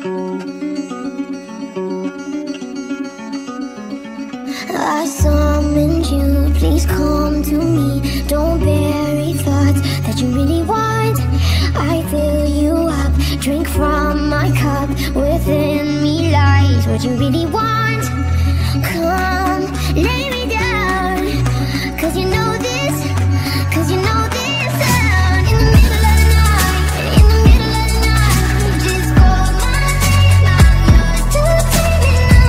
I summoned you, please come to me. Don't bury thoughts that you really want. I fill you up, drink from my cup. Within me lies what you really want. Come, lay me down, 'cause you know this, 'cause you know this. In the middle of the night, in the middle of the night, just call my name, I'm yours to take.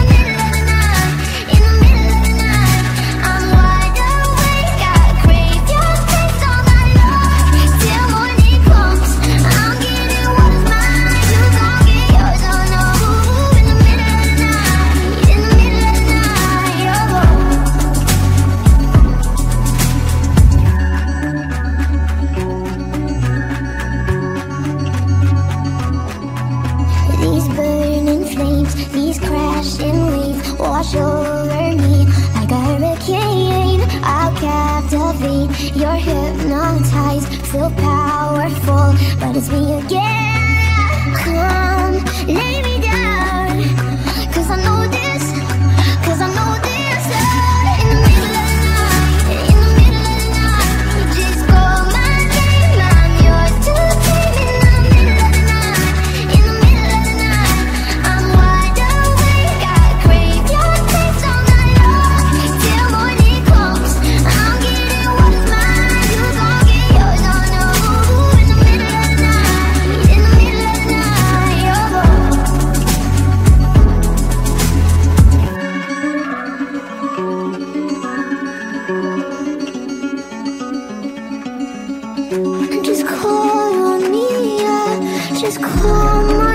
In the middle of the night, I'm wide awake, I crave your taste all night long. Till morning comes, I'm getting what is mine, you gon' get yours, oh no. In the middle of the night, in the middle of the night, oh. These burning flames, these crashing waves wash over me like a hurricane. I'll captivate, you're hypnotized, feel powerful, but it's me again. Come, lay me down, 'cause I know this, 'cause I know this. In the middle of the night, in the middle of the night, just call my name, I'm yours to take. In the middle of the night, I'm wide awake, I crave your taste all night long. Till morning comes, I'm getting what is mine, you gon' get yours, oh no. In the middle of the night, in the middle of the night, oh. Just call on me, yeah. Just call my